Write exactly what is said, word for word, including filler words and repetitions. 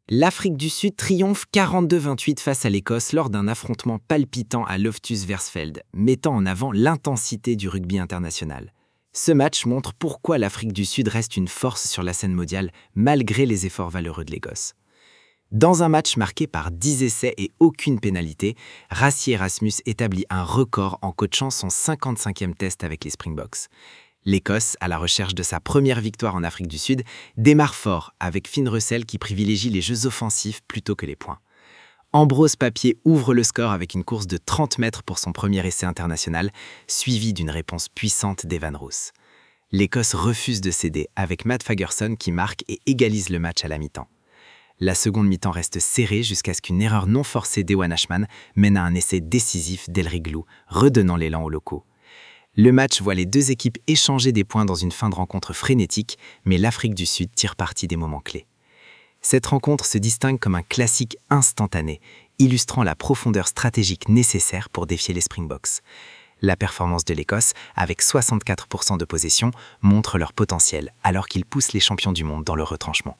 L'Afrique du Sud triomphe quarante-deux à vingt-huit face à l'Écosse lors d'un affrontement palpitant à Loftus Versfeld, mettant en avant l'intensité du rugby international. Ce match montre pourquoi l'Afrique du Sud reste une force sur la scène mondiale malgré les efforts valeureux de l'Écosse. Dans un match marqué par dix essais et aucune pénalité, Rassie Erasmus établit un record en coachant son cinquante-cinquième test avec les Springboks. L'Écosse, à la recherche de sa première victoire en Afrique du Sud, démarre fort avec Finn Russell qui privilégie les jeux offensifs plutôt que les points. Ambrose Papier ouvre le score avec une course de trente mètres pour son premier essai international, suivi d'une réponse puissante d'Evan Roos. L'Écosse refuse de céder avec Matt Fagerson qui marque et égalise le match à la mi-temps. La seconde mi-temps reste serrée jusqu'à ce qu'une erreur non forcée d'Ewan Ashman mène à un essai décisif d'Elric Glou, redonnant l'élan aux locaux. Le match voit les deux équipes échanger des points dans une fin de rencontre frénétique, mais l'Afrique du Sud tire parti des moments clés. Cette rencontre se distingue comme un classique instantané, illustrant la profondeur stratégique nécessaire pour défier les Springboks. La performance de l'Écosse, avec soixante-quatre pour cent de possession, montre leur potentiel, alors qu'ils poussent les champions du monde dans le retranchement.